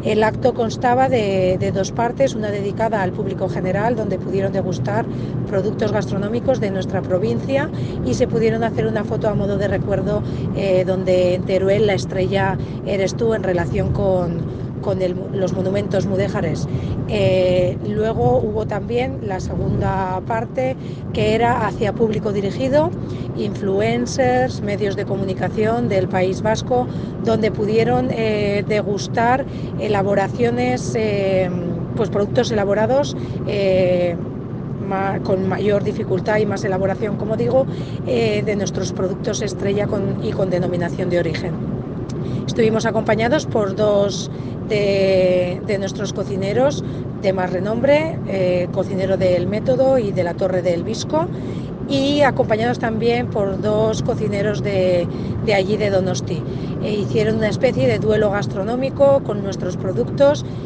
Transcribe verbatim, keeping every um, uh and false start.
El acto constaba de, de dos partes, una dedicada al público general, donde pudieron degustar productos gastronómicos de nuestra provincia y se pudieron hacer una foto a modo de recuerdo eh, donde en Teruel la estrella eres tú en relación con con el, los monumentos mudéjares. Eh, luego hubo también la segunda parte, que era hacia público dirigido, influencers, medios de comunicación del País Vasco, donde pudieron eh, degustar elaboraciones, eh, pues productos elaborados eh, con mayor dificultad y más elaboración, como digo, eh, de nuestros productos estrella con, y con denominación de origen. Estuvimos acompañados por dos de, de nuestros cocineros de más renombre, eh, cocinero del Método y de la Torre del Visco, y acompañados también por dos cocineros de, de allí de Donosti. E hicieron una especie de duelo gastronómico con nuestros productos